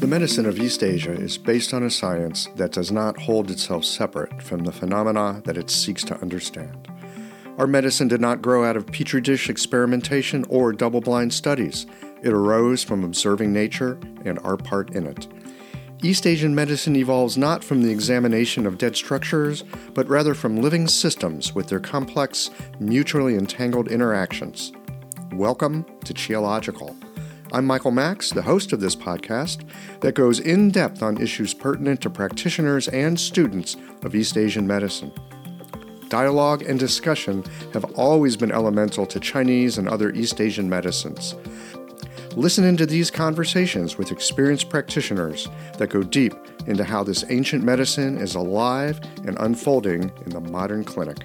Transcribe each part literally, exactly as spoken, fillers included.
The medicine of East Asia is based on a science that does not hold itself separate from the phenomena that it seeks to understand. Our medicine did not grow out of petri dish experimentation or double-blind studies. It arose from observing nature and our part in it. East Asian medicine evolves not from the examination of dead structures, but rather from living systems with their complex, mutually entangled interactions. Welcome to Qiological. I'm Michael Max, the host of this podcast that goes in depth on issues pertinent to practitioners and students of East Asian medicine. Dialogue and discussion have always been elemental to Chinese and other East Asian medicines. Listen into these conversations with experienced practitioners that go deep into how this ancient medicine is alive and unfolding in the modern clinic.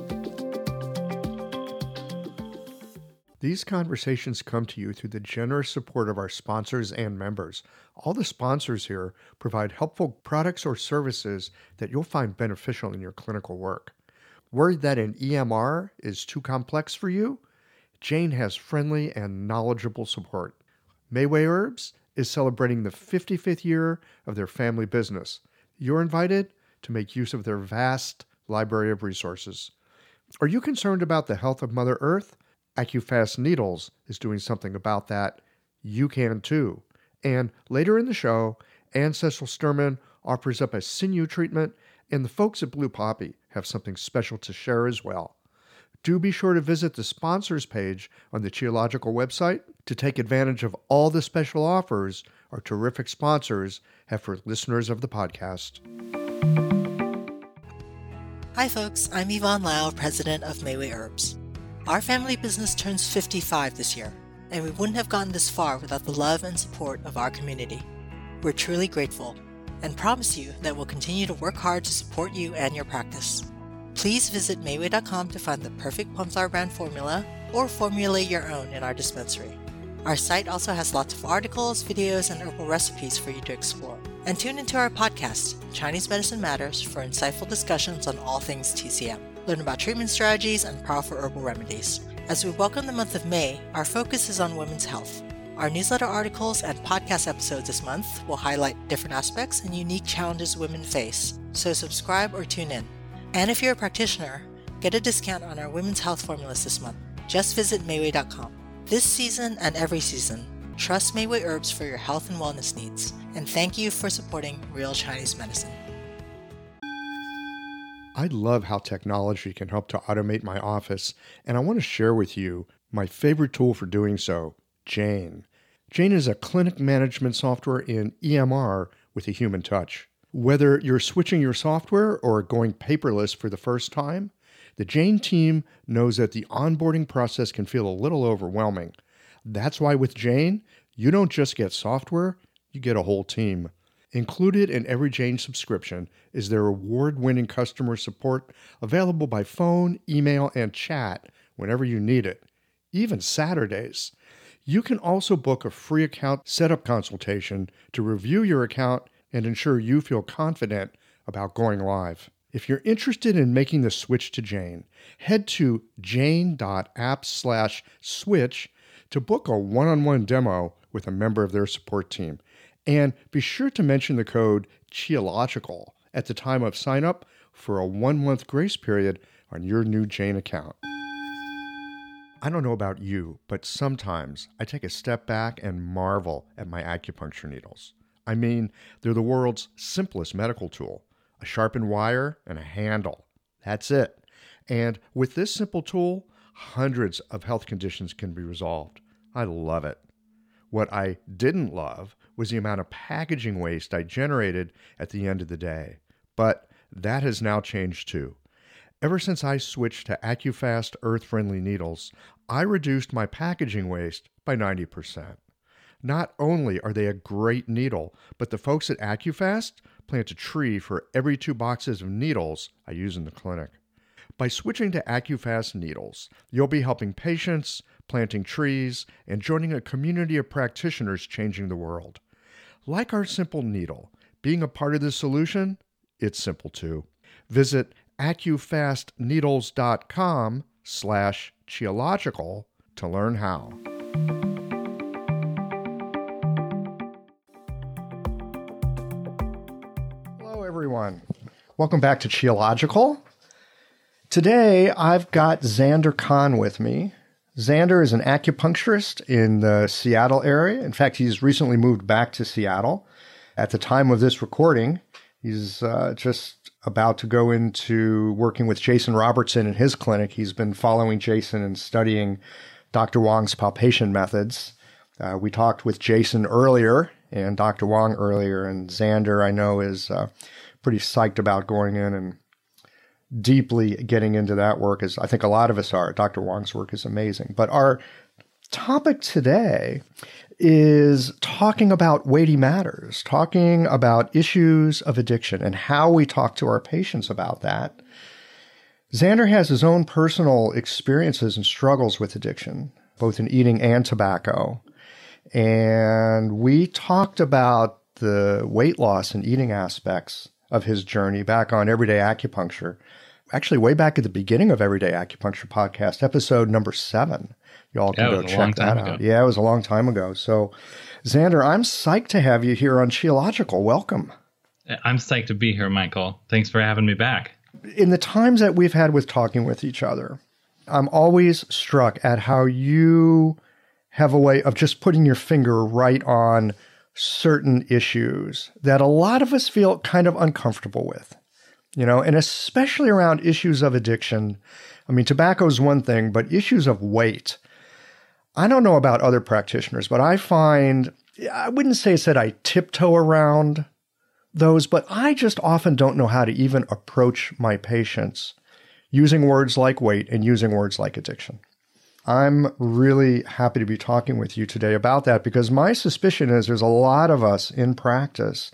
These conversations come to you through the generous support of our sponsors and members. All the sponsors here provide helpful products or services that you'll find beneficial in your clinical work. Worried that an E M R is too complex for you? Jane has friendly and knowledgeable support. Mayway Herbs is celebrating the fifty-fifth year of their family business. You're invited to make use of their vast library of resources. Are you concerned about the health of Mother Earth? AccuFast Needles is doing something about that. You can too. And later in the show, Ancestral Sturman offers up a sinew treatment, and the folks at Blue Poppy have something special to share as well. Do be sure to visit the sponsors page on the Qiological website to take advantage of all the special offers our terrific sponsors have for listeners of the podcast. Hi folks, I'm Yvonne Lau, president of Mayway Herbs. Our family business turns fifty-five this year, and we wouldn't have gotten this far without the love and support of our community. We're truly grateful and promise you that we'll continue to work hard to support you and your practice. Please visit Mayway dot com to find the perfect Plumflower brand formula or formulate your own in our dispensary. Our site also has lots of articles, videos, and herbal recipes for you to explore. And tune into our podcast, Chinese Medicine Matters, for insightful discussions on all things T C M. Learn about treatment strategies and powerful herbal remedies. As we welcome the month of May, our focus is on women's health. Our newsletter articles and podcast episodes this month will highlight different aspects and unique challenges women face, so subscribe or tune in. And if you're a practitioner, get a discount on our women's health formulas this month. Just visit Mayway dot com. This season and every season, trust Mayway Herbs for your health and wellness needs, and thank you for supporting real Chinese medicine. I love how technology can help to automate my office, and I want to share with you my favorite tool for doing so, Jane. Jane is a clinic management software in E M R with a human touch. Whether you're switching your software or going paperless for the first time, the Jane team knows that the onboarding process can feel a little overwhelming. That's why with Jane, you don't just get software, you get a whole team. Included in every Jane subscription is their award-winning customer support available by phone, email, and chat whenever you need it, even Saturdays. You can also book a free account setup consultation to review your account and ensure you feel confident about going live. If you're interested in making the switch to Jane, head to jane.app slash switch to book a one-on-one demo with a member of their support team. And be sure to mention the code Qiological at the time of sign up for a one-month grace period on your new Jane account. I don't know about you, but sometimes I take a step back and marvel at my acupuncture needles. I mean, they're the world's simplest medical tool. A sharpened wire and a handle. That's it. And with this simple tool, hundreds of health conditions can be resolved. I love it. What I didn't love was the amount of packaging waste I generated at the end of the day. But that has now changed too. Ever since I switched to AccuFast earth-friendly needles, I reduced my packaging waste by ninety percent. Not only are they a great needle, but the folks at AccuFast plant a tree for every two boxes of needles I use in the clinic. By switching to AccuFast needles, you'll be helping patients, planting trees, and joining a community of practitioners changing the world. Like our simple needle, being a part of the solution, it's simple too. Visit accufastneedles.com slash Qiological to learn how. everyone. Welcome back to Qiological. Today, I've got Xander Kahn with me. Xander is an acupuncturist in the Seattle area. In fact, he's recently moved back to Seattle. At the time of this recording, he's uh, just about to go into working with Jason Robertson in his clinic. He's been following Jason and studying Doctor Wong's palpation methods. Uh, we talked with Jason earlier and Doctor Wong earlier, and Xander, I know, is uh, pretty psyched about going in and deeply getting into that work, as I think a lot of us are. Doctor Wong's work is amazing. But our topic today is talking about weighty matters, talking about issues of addiction and how we talk to our patients about that. Xander has his own personal experiences and struggles with addiction, both in eating and tobacco. And we talked about the weight loss and eating aspects of his journey back on Everyday Acupuncture. Actually, way back at the beginning of Everyday Acupuncture podcast, episode number seven. Y'all can yeah, go check that out. Ago. Yeah, it was a long time ago. So, Xander, I'm psyched to have you here on Qiological. Welcome. I'm psyched to be here, Michael. Thanks for having me back. In the times that we've had with talking with each other, I'm always struck at how you have a way of just putting your finger right on certain issues that a lot of us feel kind of uncomfortable with, you know, and especially around issues of addiction. I mean, tobacco is one thing, but issues of weight. I don't know about other practitioners, but I find, I wouldn't say it's that I tiptoe around those, but I just often don't know how to even approach my patients using words like weight and using words like addiction. I'm really happy to be talking with you today about that because my suspicion is there's a lot of us in practice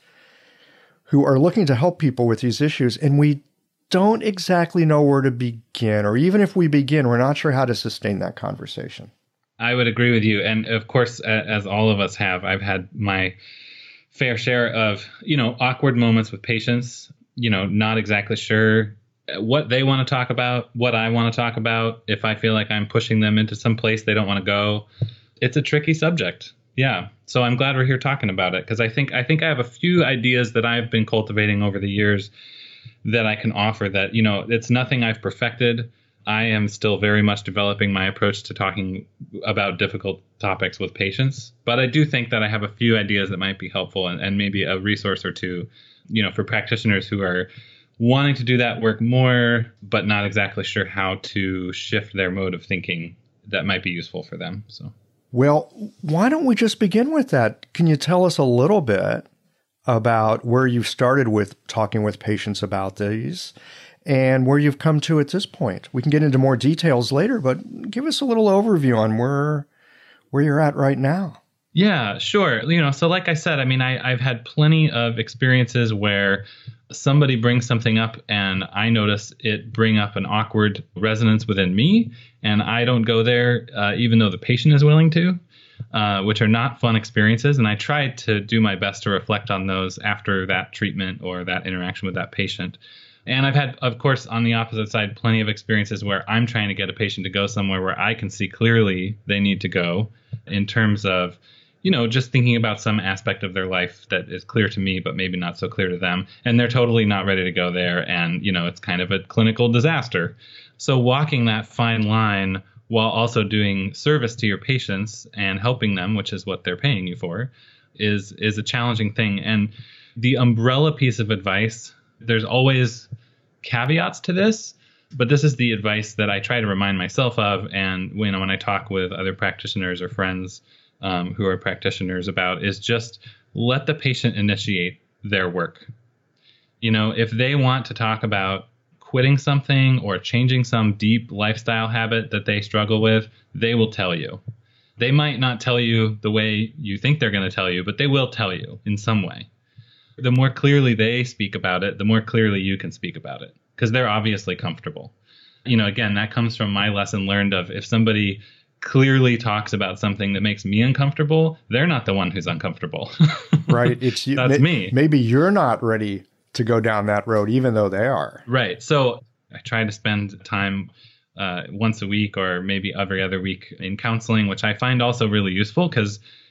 who are looking to help people with these issues, and we don't exactly know where to begin, or even if we begin, we're not sure how to sustain that conversation. I would agree with you. And of course, as all of us have, I've had my fair share of, you know, awkward moments with patients, you know, not exactly sure what they want to talk about, what I want to talk about, if I feel like I'm pushing them into some place they don't want to go. It's a tricky subject. Yeah. So I'm glad we're here talking about it because I think I think I have a few ideas that I've been cultivating over the years that I can offer that, you know, it's nothing I've perfected. I am still very much developing my approach to talking about difficult topics with patients. But I do think that I have a few ideas that might be helpful and, and maybe a resource or two, you know, for practitioners who are wanting to do that work more, but not exactly sure how to shift their mode of thinking that might be useful for them. So, well, why don't we just begin with that? Can you tell us a little bit about where you started with talking with patients about these and where you've come to at this point? We can get into more details later, but give us a little overview on where where you're at right now. Yeah, sure. You know, so like I said, I mean, I, I've had plenty of experiences where somebody brings something up and I notice it bring up an awkward resonance within me, and I don't go there, uh, even though the patient is willing to, uh, which are not fun experiences. And I try to do my best to reflect on those after that treatment or that interaction with that patient. And I've had, of course, on the opposite side, plenty of experiences where I'm trying to get a patient to go somewhere where I can see clearly they need to go in terms of, you know, just thinking about some aspect of their life that is clear to me, but maybe not so clear to them. And they're totally not ready to go there. And, you know, it's kind of a clinical disaster. So walking that fine line while also doing service to your patients and helping them, which is what they're paying you for, is is a challenging thing. And the umbrella piece of advice, there's always caveats to this, but this is the advice that I try to remind myself of. And when, when I talk with other practitioners or friends Um, who are practitioners about, is just let the patient initiate their work. You know, if they want to talk about quitting something or changing some deep lifestyle habit that they struggle with, they will tell you. They might not tell you the way you think they're going to tell you, but they will tell you in some way. The more clearly they speak about it, the more clearly you can speak about it, because they're obviously comfortable. You know, again, that comes from my lesson learned of if somebody clearly talks about something that makes me uncomfortable, they're not the one who's uncomfortable. Right. It's you. That's may, me. Maybe you're not ready to go down that road, even though they are. Right. So I try to spend time uh, once a week or maybe every other week in counseling, which I find also really useful because,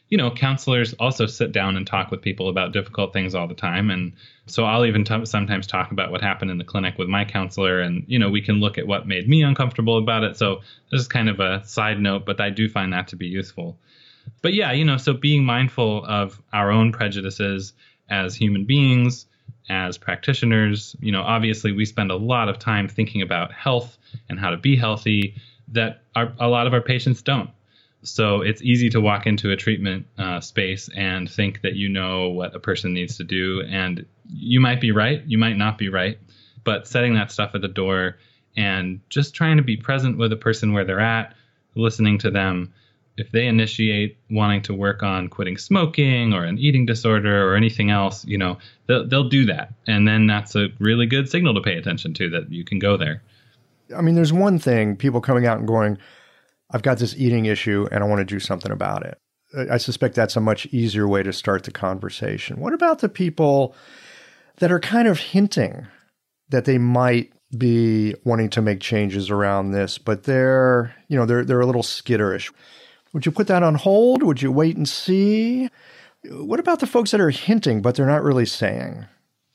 you know, counselors also sit down and talk with people about difficult things all the time. And so I'll even t- sometimes talk about what happened in the clinic with my counselor, and, you know, we can look at what made me uncomfortable about it. So this is kind of a side note, but I do find that to be useful. But yeah, you know, so being mindful of our own prejudices as human beings, as practitioners, you know, obviously we spend a lot of time thinking about health and how to be healthy that our, a lot of our patients don't. So it's easy to walk into a treatment uh, space and think that you know what a person needs to do. And you might be right, you might not be right, but setting that stuff at the door and just trying to be present with a person where they're at, listening to them. If they initiate wanting to work on quitting smoking or an eating disorder or anything else, you know, they'll, they'll do that. And then that's a really good signal to pay attention to, that you can go there. I mean, there's one thing, people coming out and going, I've got this eating issue and I want to do something about it. I suspect that's a much easier way to start the conversation. What about the people that are kind of hinting that they might be wanting to make changes around this, but they're, you know, they're they're a little skitterish? Would you put that on hold? Would you wait and see? What about the folks that are hinting, but they're not really saying?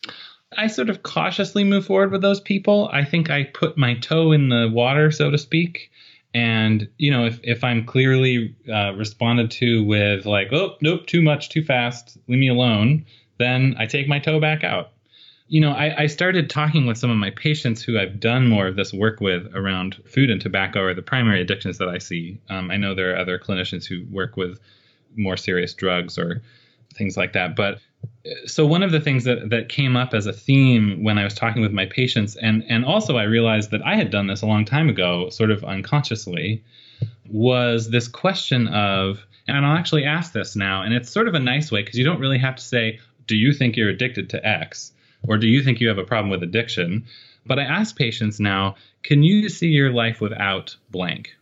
I sort of cautiously move forward with those people. I think I put my toe in the water, so to speak. And, you know, if, if I'm clearly uh, responded to with like, oh, nope, too much, too fast, leave me alone, then I take my toe back out. You know, I, I started talking with some of my patients who I've done more of this work with around food and tobacco are the primary addictions that I see. Um, I know there are other clinicians who work with more serious drugs or things like that. But so one of the things that, that came up as a theme when I was talking with my patients, and, and also I realized that I had done this a long time ago, sort of unconsciously, was this question of, and I'll actually ask this now, and it's sort of a nice way because you don't really have to say, do you think you're addicted to X? Or do you think you have a problem with addiction? But I ask patients now, can you see your life without blank?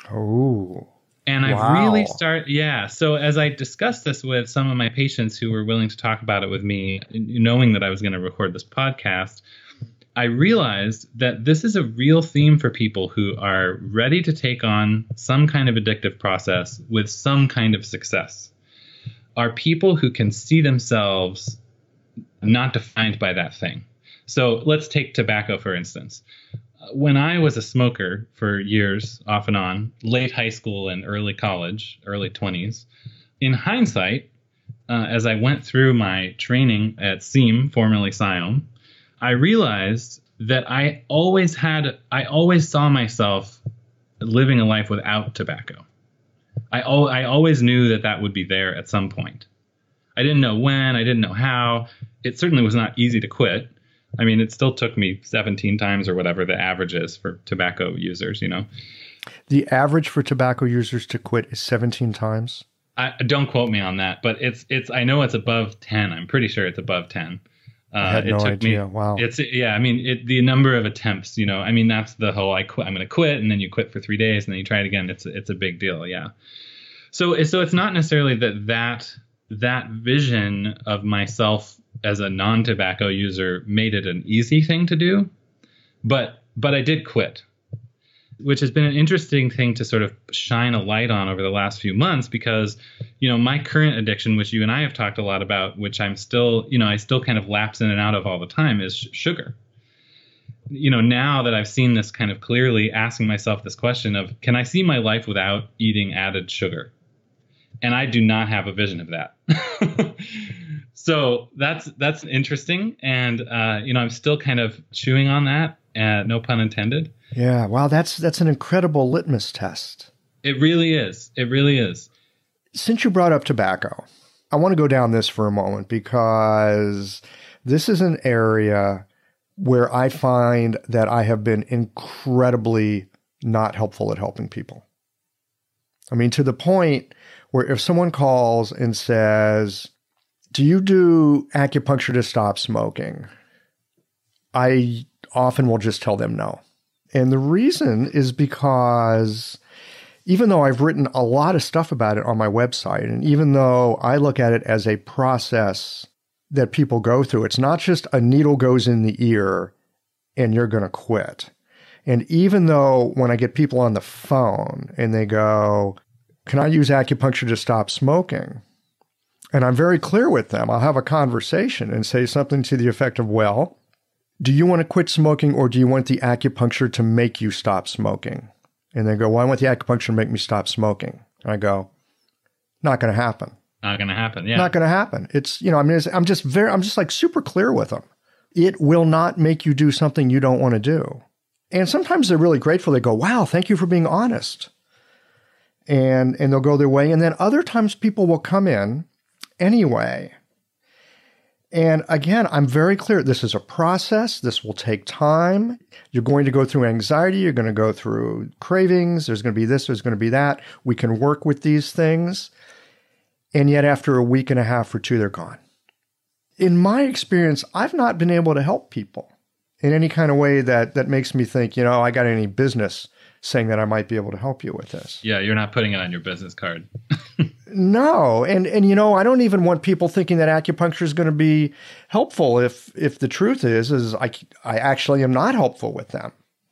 Oh. And I've wow. really started, yeah. So as I discussed this with some of my patients who were willing to talk about it with me, knowing that I was going to record this podcast, I realized that this is a real theme for people who are ready to take on some kind of addictive process with some kind of success. Are people who can see themselves not defined by that thing. So let's take tobacco, for instance. When I was a smoker for years, off and on, late high school and early college, early twenties, in hindsight, uh, as I went through my training at S E A M, formerly SIOM, I realized that I always had, I always saw myself living a life without tobacco. I, al- I always knew that that would be there at some point. I didn't know when, I didn't know how. It certainly was not easy to quit. I mean, it still took me seventeen times or whatever the average is for tobacco users, you know. The average for tobacco users to quit is seventeen times? I, don't quote me on that, but it's it's. I know it's above ten. I'm pretty sure it's above ten. Uh, I had it no took idea. Me, wow. It's yeah. I mean, it, the number of attempts. You know, I mean, that's the whole. I quit. I'm going to quit, and then you quit for three days, and then you try it again. It's it's a big deal. Yeah. So so it's not necessarily that that that vision of myself as a non-tobacco user made it an easy thing to do, but but I did quit, which has been an interesting thing to sort of shine a light on over the last few months because, you know, my current addiction, which you and I have talked a lot about, which I'm still, you know, I still kind of lapse in and out of all the time, is sh- sugar. You know, now that I've seen this kind of clearly, asking myself this question of, can I see my life without eating added sugar? And I do not have a vision of that. So that's that's interesting. And, uh, you know, I'm still kind of chewing on that, uh, no pun intended. Yeah. Wow. That's that's an incredible litmus test. It really is. It really is. Since you brought up tobacco, I want to go down this for a moment because this is an area where I find that I have been incredibly not helpful at helping people. I mean, to the point where if someone calls and says, do you do acupuncture to stop smoking? I often will just tell them no. And the reason is because even though I've written a lot of stuff about it on my website, and even though I look at it as a process that people go through, it's not just a needle goes in the ear and you're going to quit. And even though when I get people on the phone and they go, can I use acupuncture to stop smoking? And I'm very clear with them. I'll have a conversation and say something to the effect of, well, do you want to quit smoking or do you want the acupuncture to make you stop smoking? And they go, well, I want the acupuncture to make me stop smoking. And I go, not going to happen. Not going to happen. Yeah. Not going to happen. It's, you know, I mean, it's, I'm just very, I'm just like super clear with them. It will not make you do something you don't want to do. And sometimes they're really grateful. They go, wow, thank you for being honest. And, and they'll go their way. And then other times people will come in anyway. And again, I'm very clear. This is a process. This will take time. You're going to go through anxiety. You're going to go through cravings. There's going to be this. There's going to be that. We can work with these things. And yet after a week and a half or two, they're gone. In my experience, I've not been able to help people in any kind of way that, that makes me think, you know, I got any business saying that I might be able to help you with this. Yeah, you're not putting it on your business card. No. And, and, you know, I don't even want people thinking that acupuncture is going to be helpful if, if the truth is, is I, I actually am not helpful with them.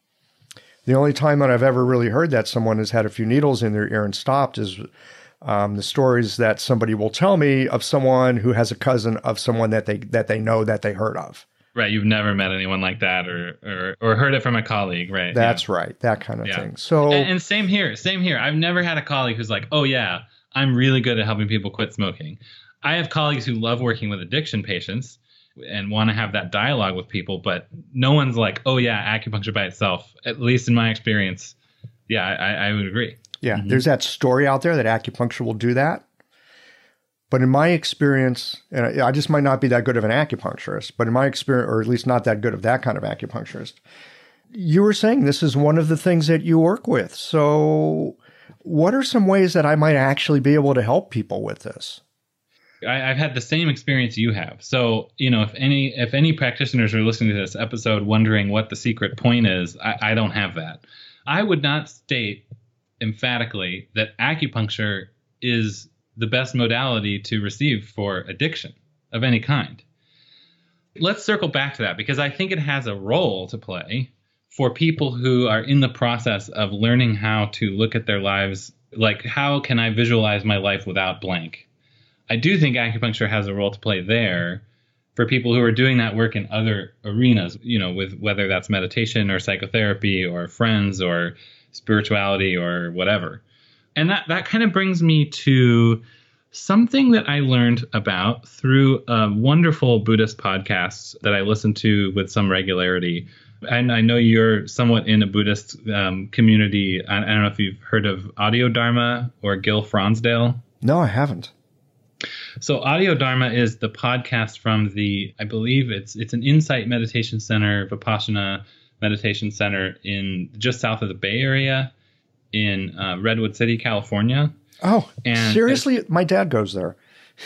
The only time that I've ever really heard that someone has had a few needles in their ear and stopped is um, the stories that somebody will tell me of someone who has a cousin of someone that they, that they know that they heard of. Right. You've never met anyone like that or, or, or heard it from a colleague, right? That's yeah. right. That kind of yeah. thing. So, and, and same here. Same here. I've never had a colleague who's like, oh, yeah, I'm really good at helping people quit smoking. I have colleagues who love working with addiction patients and want to have that dialogue with people, but no one's like, oh, yeah, acupuncture by itself, at least in my experience. Yeah, I, I would agree. Yeah, mm-hmm. There's that story out there that acupuncture will do that. But in my experience, and I just might not be that good of an acupuncturist, but in my experience, or at least not that good of that kind of acupuncturist, you were saying this is one of the things that you work with. So what are some ways that I might actually be able to help people with this? I, I've had the same experience you have. So, you know, if any if any practitioners are listening to this episode wondering what the secret point is, I, I don't have that. I would not state emphatically that acupuncture is the best modality to receive for addiction of any kind. Let's circle back to that because I think it has a role to play for people who are in the process of learning how to look at their lives, like how can I visualize my life without blank? I do think acupuncture has a role to play there for people who are doing that work in other arenas, you know, with whether that's meditation or psychotherapy or friends or spirituality or whatever. And that, that kind of brings me to something that I learned about through a wonderful Buddhist podcast that I listen to with some regularity. And I know you're somewhat in a Buddhist um, community. I, I don't know if you've heard of Audio Dharma or Gil Fronsdale. No, I haven't. So Audio Dharma is the podcast from the, I believe it's it's an Insight Meditation Center, Vipassana Meditation Center in just south of the Bay Area in uh, Redwood City, California. Oh, and seriously? My dad goes there.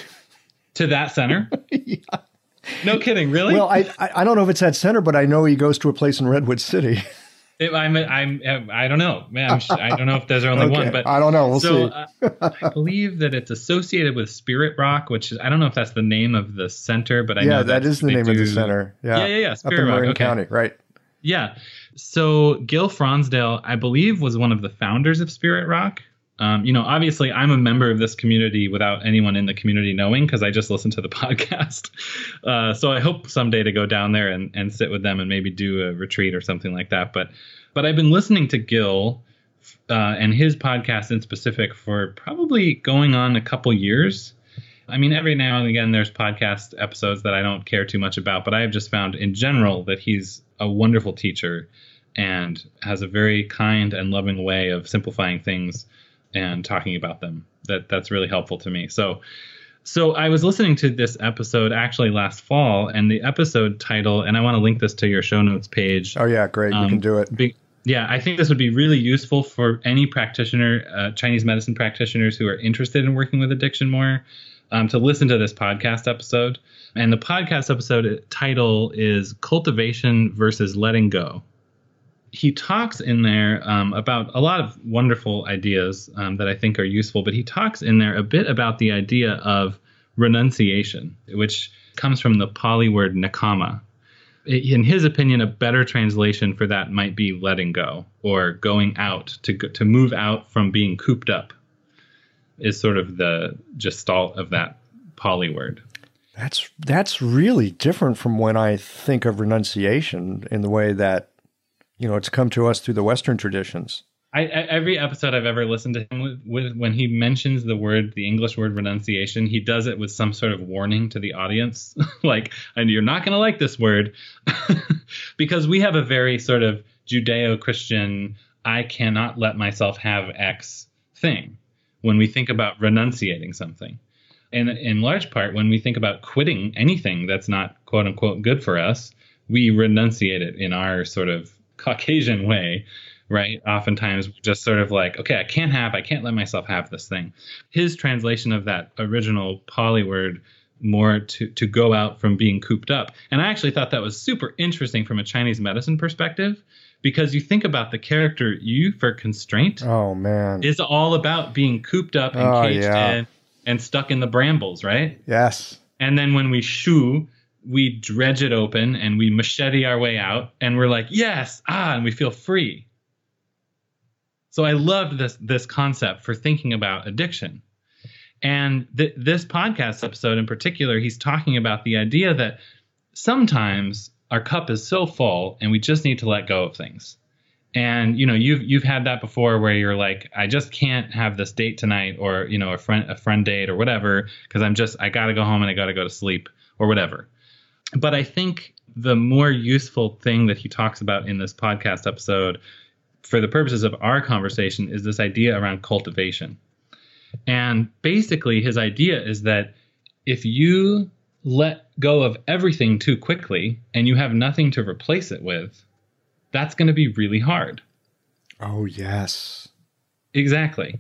To that center? Yeah. No kidding, really? Well, I I don't know if it's that center, but I know he goes to a place in Redwood City. It, I'm, I'm, I don't know. Man, I'm, I don't know if there's only okay. one, but I don't know. We'll so, see. uh, I believe that it's associated with Spirit Rock, which is, I don't know if that's the name of the center, but I yeah, know that is the name do, of the center. Yeah, yeah, yeah, yeah. Spirit up in Rock, Marin okay. County, right? Yeah. So Gil Fronsdale, I believe, was one of the founders of Spirit Rock. Um, you know, obviously, I'm a member of this community without anyone in the community knowing because I just listened to the podcast. Uh, so I hope someday to go down there and, and sit with them and maybe do a retreat or something like that. But but I've been listening to Gil uh, and his podcast in specific for probably going on a couple years. I mean, every now and again, there's podcast episodes that I don't care too much about, but I have just found in general that he's a wonderful teacher and has a very kind and loving way of simplifying things and talking about them. That that's really helpful to me. So, so I was listening to this episode actually last fall, and the episode title, and I want to link this to your show notes page. Oh yeah, great. Um, you can do it. Be, yeah, I think this would be really useful for any practitioner, uh, Chinese medicine practitioners who are interested in working with addiction more, um, to listen to this podcast episode. And the podcast episode title is Cultivation versus Letting Go. He talks in there um, about a lot of wonderful ideas um, that I think are useful, but he talks in there a bit about the idea of renunciation, which comes from the Pali word nakama. In his opinion, a better translation for that might be letting go or going out, to go, to move out from being cooped up. is sort of the gestalt of that Pali word. That's that's really different from when I think of renunciation in the way that, you know, it's come to us through the Western traditions. I, I, every episode I've ever listened to him with, with, when he mentions the word, the English word renunciation, he does it with some sort of warning to the audience, like, and you're not going to like this word, because we have a very sort of Judeo-Christian, I cannot let myself have X thing when we think about renunciating something. And in large part, when we think about quitting anything that's not quote unquote good for us, we renunciate it in our sort of Caucasian way. Right. Oftentimes just sort of like, OK, I can't have I can't let myself have this thing. His translation of that original Pali word, more to, to go out from being cooped up. And I actually thought that was super interesting from a Chinese medicine perspective, because you think about the character Yu for constraint. Oh, man, is all about being cooped up and oh, caged yeah. in and stuck in the brambles. Right. Yes. And then when we shu, we dredge it open and we machete our way out and we're like, yes, ah, and we feel free. So I loved this this concept for thinking about addiction. And th- this podcast episode in particular, he's talking about the idea that sometimes our cup is so full and we just need to let go of things. And, you know, you've you've had that before where you're like, I just can't have this date tonight, or, you know, a friend a friend date or whatever, because I'm just I got to go home and I got to go to sleep or whatever. But I think the more useful thing that he talks about in this podcast episode for the purposes of our conversation is this idea around cultivation. And basically his idea is that if you let go of everything too quickly and you have nothing to replace it with, that's going to be really hard. Oh, yes. Exactly.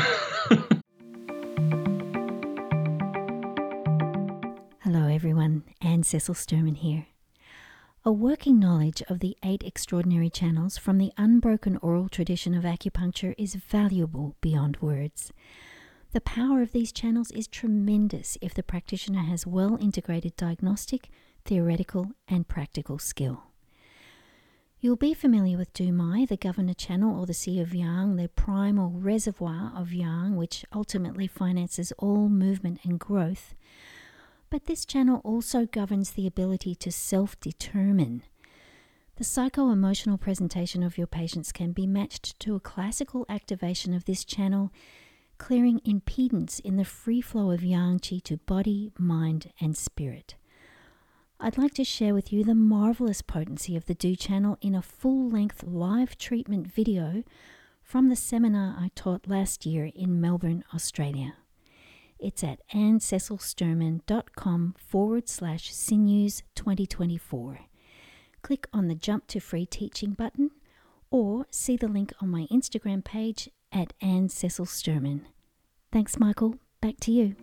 Hello, everyone. Anne Cecil Sturman here. A working knowledge of the eight extraordinary channels from the unbroken oral tradition of acupuncture is valuable beyond words. The power of these channels is tremendous if the practitioner has well integrated diagnostic, theoretical, and practical skill. You'll be familiar with Dumai, the governor channel, or the Sea of Yang, the primal reservoir of Yang, which ultimately finances all movement and growth. But this channel also governs the ability to self-determine. The psycho-emotional presentation of your patients can be matched to a classical activation of this channel, clearing impedance in the free flow of Yang Qi to body, mind, and spirit. I'd like to share with you the marvelous potency of the Du channel in a full-length live treatment video from the seminar I taught last year in Melbourne, Australia. It's at annececilsturman.com forward slash sinews 2024. Click on the Jump to Free Teaching button or see the link on my Instagram page at Anne Cecil Sturman. Thanks, Michael. Back to you.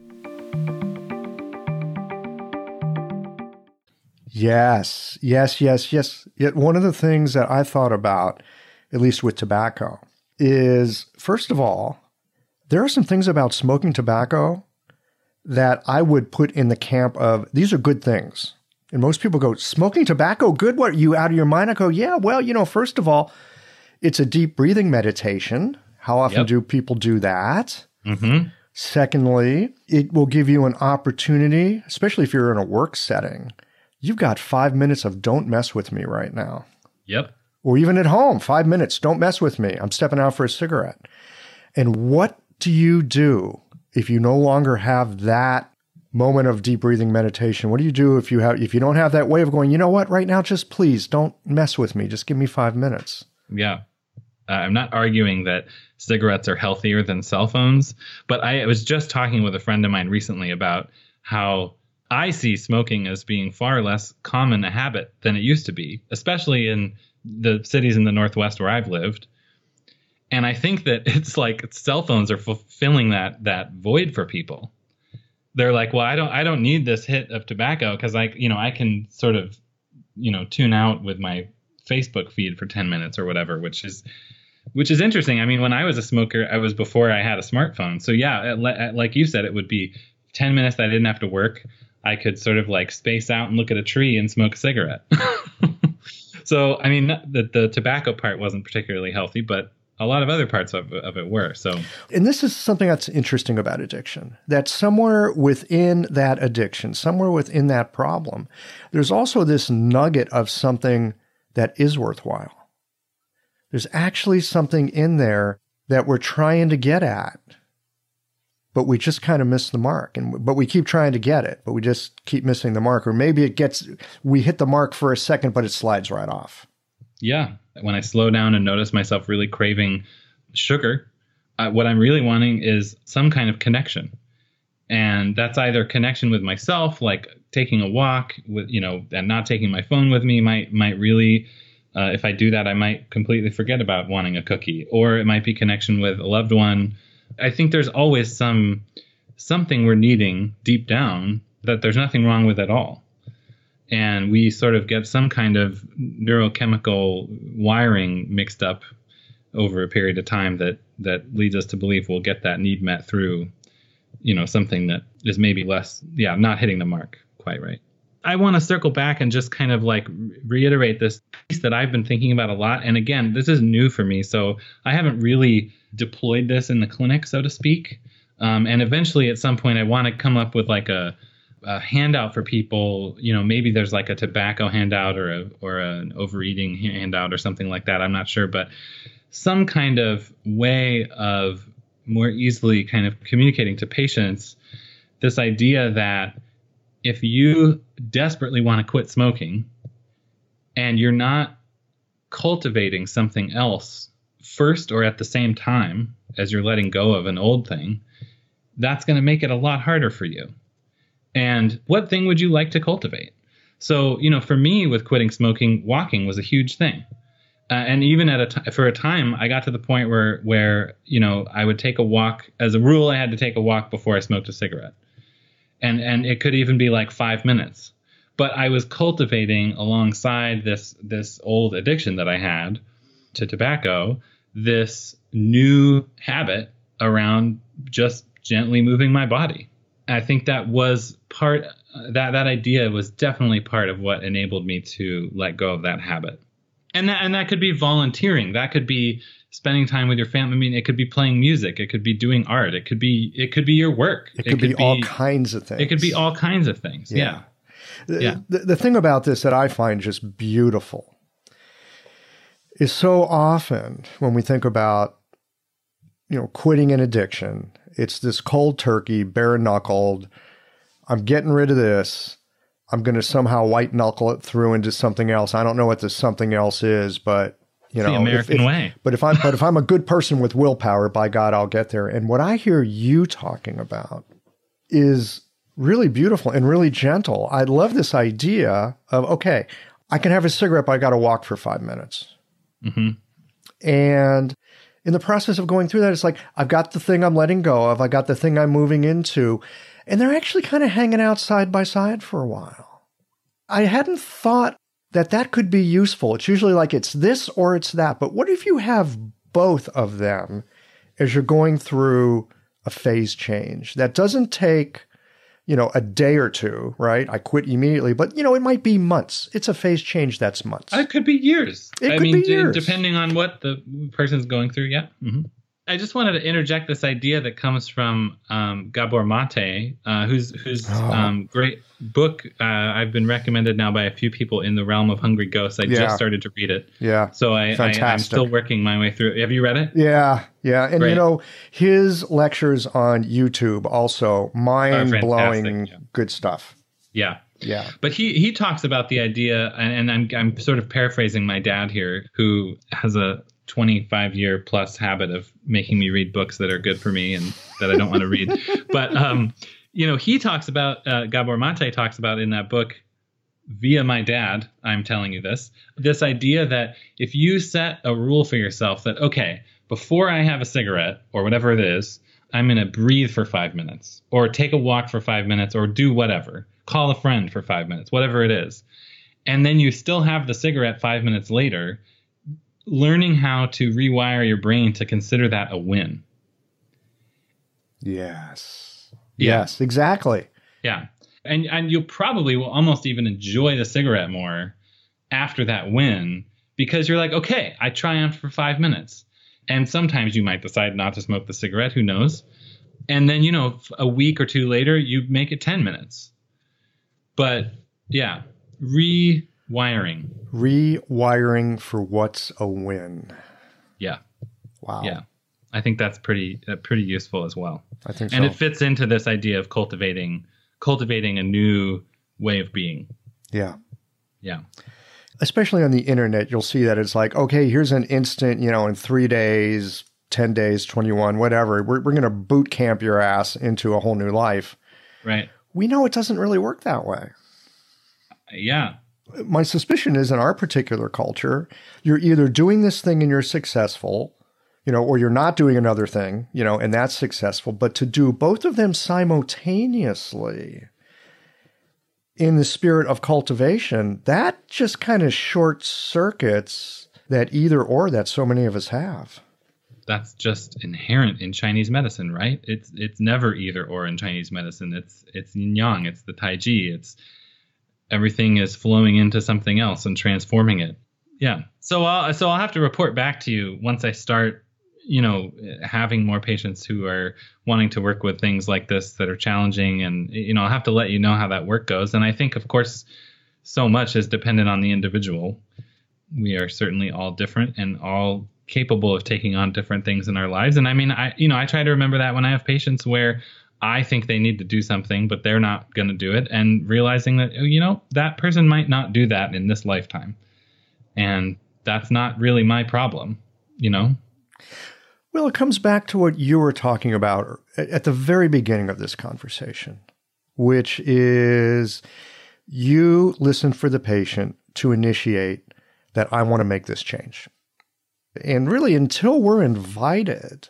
Yes, yes, yes, yes. Yet one of the things that I thought about, at least with tobacco, is, first of all, there are some things about smoking tobacco that I would put in the camp of, these are good things. And most people go, smoking tobacco, good? What, are you out of your mind? I go, yeah, well, you know, first of all, it's a deep breathing meditation. How often yep. do people do that? Mm-hmm. Secondly, it will give you an opportunity, especially if you're in a work setting. You've got five minutes of don't mess with me right now. Yep. Or even at home, five minutes, don't mess with me. I'm stepping out for a cigarette. And what do you do if you no longer have that moment of deep breathing meditation? What do you do if you have if you don't have that way of going, you know what, right now, just please don't mess with me. Just give me five minutes. Yeah. Uh, I'm not arguing that cigarettes are healthier than cell phones, but I was just talking with a friend of mine recently about how I see smoking as being far less common a habit than it used to be, especially in the cities in the Northwest where I've lived. And I think that it's like cell phones are fulfilling that that void for people. They're like, well, I don't I don't need this hit of tobacco because I, you know, I can sort of, you know, tune out with my Facebook feed for ten minutes or whatever, which is which is interesting. I mean, when I was a smoker, I was before I had a smartphone. So, yeah, like you said, it would be ten minutes that I didn't have to work. I could sort of like space out and look at a tree and smoke a cigarette. So, I mean, the, the tobacco part wasn't particularly healthy, but a lot of other parts of, of it were. So, and this is something that's interesting about addiction, that somewhere within that addiction, somewhere within that problem, there's also this nugget of something that is worthwhile. There's actually something in there that we're trying to get at, but we just kind of miss the mark. And but we keep trying to get it, but we just keep missing the mark. Or maybe it gets, we hit the mark for a second, but it slides right off. Yeah. When I slow down and notice myself really craving sugar, uh, what I'm really wanting is some kind of connection. And that's either connection with myself, like taking a walk with, you know, and not taking my phone with me might, might really, uh, if I do that, I might completely forget about wanting a cookie, or it might be connection with a loved one. I think there's always some, something we're needing deep down that there's nothing wrong with at all. And we sort of get some kind of neurochemical wiring mixed up over a period of time that, that leads us to believe we'll get that need met through, you know, something that is maybe less, yeah, not hitting the mark quite right. I want to circle back and just kind of like reiterate this piece that I've been thinking about a lot. And again, this is new for me, so I haven't really deployed this in the clinic, so to speak. Um, and eventually at some point I want to come up with like a, a handout for people. You know, maybe there's like a tobacco handout or a, or an overeating handout or something like that. I'm not sure, but some kind of way of more easily kind of communicating to patients this idea that if you desperately want to quit smoking and you're not cultivating something else first or at the same time as you're letting go of an old thing, that's going to make it a lot harder for you. And what thing would you like to cultivate? So, you know, for me with quitting smoking, walking was a huge thing. Uh, and even at a t- for a time, I got to the point where, where, you know, I would take a walk. As a rule, I had to take a walk before I smoked a cigarette. And and it could even be like five minutes. But I was cultivating alongside this this old addiction that I had to tobacco, this new habit around just gently moving my body. I think that was part, that, that idea was definitely part of what enabled me to let go of that habit. And that, and that could be volunteering. That could be spending time with your family. I mean, it could be playing music. It could be doing art. It could be, it could be your work. It could, it could be, be all kinds of things. It could be all kinds of things. Yeah. yeah. yeah. The, the thing about this that I find just beautiful is so often when we think about, you know, quitting an addiction, it's this cold turkey, bare knuckled, I'm getting rid of this. I'm going to somehow white knuckle it through into something else. I don't know what this something else is, but you know, the American if, if, way. But if I'm, but if I'm a good person with willpower, by God, I'll get there. And what I hear you talking about is really beautiful and really gentle. I love this idea of, okay, I can have a cigarette, but I got to walk for five minutes. Mm-hmm. And in the process of going through that, it's like, I've got the thing I'm letting go of. I got the thing I'm moving into. And they're actually kind of hanging out side by side for a while. I hadn't thought that that could be useful. It's usually like it's this or it's that. But what if you have both of them as you're going through a phase change that doesn't take, you know, a day or two, right? I quit immediately, but you know, it might be months. It's a phase change that's months. It could be years. It I could mean, be years. d- depending on what the person's going through. Yeah. Mm-hmm. I just wanted to interject this idea that comes from um, Gabor Mate, uh, whose whose oh. um, great book uh, I've been recommended now by a few people in the realm of Hungry Ghosts. I Yeah. just started to read it. Yeah. So I, I, I'm still working my way through it. Have you read it? Yeah, yeah. And Great. you know, his lectures on YouTube also mind-blowing yeah. good stuff. Yeah. Yeah. But he he talks about the idea, and, and I'm I'm sort of paraphrasing my dad here, who has a twenty-five year plus habit of making me read books that are good for me and that I don't want to read. But, um, you know, he talks about, uh, Gabor Mate talks about in that book, via my dad, I'm telling you this, this idea that if you set a rule for yourself that, okay, before I have a cigarette or whatever it is, I'm going to breathe for five minutes or take a walk for five minutes or do whatever, call a friend for five minutes, whatever it is. And then you still have the cigarette five minutes later, learning how to rewire your brain to consider that a win. Yes. Yeah. Yes, exactly. Yeah. And and you probably will almost even enjoy the cigarette more after that win because you're like, okay, I triumphed for five minutes. And sometimes you might decide not to smoke the cigarette, who knows? And then, you know, a week or two later, you make it ten minutes. But yeah, rewiring. Rewiring for what's a win. Yeah. Wow. Yeah. I think that's pretty uh, pretty useful as well. I think so. And it fits into this idea of cultivating cultivating a new way of being. Yeah. Yeah. Especially on the internet, you'll see that it's like, okay, here's an instant, you know, in three days, ten days, twenty-one, whatever. We're, we're going to boot camp your ass into a whole new life. Right. We know it doesn't really work that way. Yeah. My suspicion is in our particular culture, you're either doing this thing and you're successful, you know, or you're not doing another thing, you know, and that's successful. But to do both of them simultaneously in the spirit of cultivation, that just kind of short circuits that either or that so many of us have. That's just inherent in Chinese medicine, right? It's it's never either or in Chinese medicine. It's it's yin yang, it's the Tai Chi, it's everything is flowing into something else and transforming it. Yeah. So I'll so I'll have to report back to you once I start, you know, having more patients who are wanting to work with things like this that are challenging, and you know, I'll have to let you know how that work goes. And I think, of course, so much is dependent on the individual. We are certainly all different and all capable of taking on different things in our lives. And I mean, I, you know, I try to remember that when I have patients where I think they need to do something, but they're not going to do it, and realizing that, you know, that person might not do that in this lifetime. And that's not really my problem, you know? Well, it comes back to what you were talking about at the very beginning of this conversation, which is you listen for the patient to initiate that I want to make this change. And really, until we're invited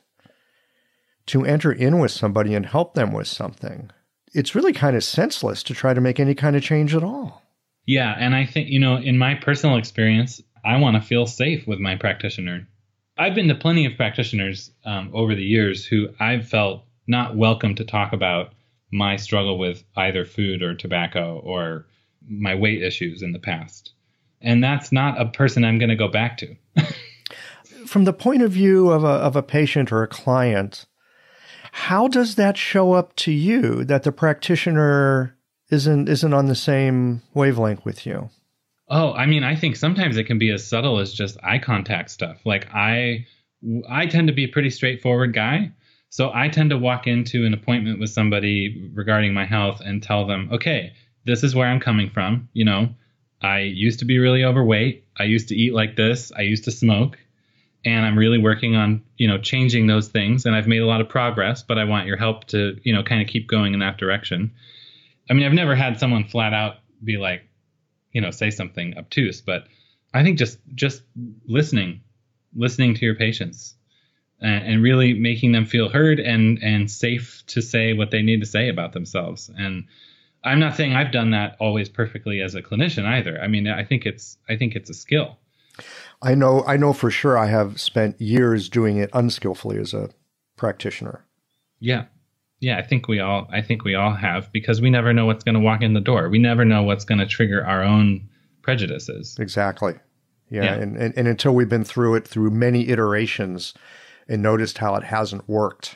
to enter in with somebody and help them with something, it's really kind of senseless to try to make any kind of change at all. Yeah. And I think, you know, in my personal experience, I want to feel safe with my practitioner. I've been to plenty of practitioners um, over the years who I've felt not welcome to talk about my struggle with either food or tobacco or my weight issues in the past. And that's not a person I'm going to go back to. From the point of view of a, of a patient or a client, how does that show up to you that the practitioner isn't isn't on the same wavelength with you? Oh, I mean, I think sometimes it can be as subtle as just eye contact stuff. Like I, I tend to be a pretty straightforward guy. So I tend to walk into an appointment with somebody regarding my health and tell them, okay, this is where I'm coming from. You know, I used to be really overweight. I used to eat like this. I used to smoke. And I'm really working on, you know, changing those things. And I've made a lot of progress, but I want your help to, you know, kind of keep going in that direction. I mean, I've never had someone flat out be like, you know, say something obtuse, but I think just just listening, listening to your patients and, and really making them feel heard and and safe to say what they need to say about themselves. And I'm not saying I've done that always perfectly as a clinician either. I mean, I think it's I think it's a skill. I know I know for sure I have spent years doing it unskillfully as a practitioner. Yeah. Yeah, I think we all I think we all have, because we never know what's going to walk in the door. We never know what's going to trigger our own prejudices. Exactly. Yeah, Yeah. And, and and until we've been through it through many iterations and noticed how it hasn't worked,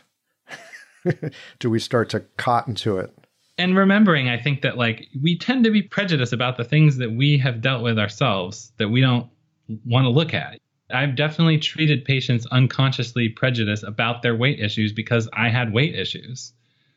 do we start to cotton to it. And remembering, I think that like we tend to be prejudiced about the things that we have dealt with ourselves that we don't want to look at. I've definitely treated patients unconsciously prejudiced about their weight issues because I had weight issues.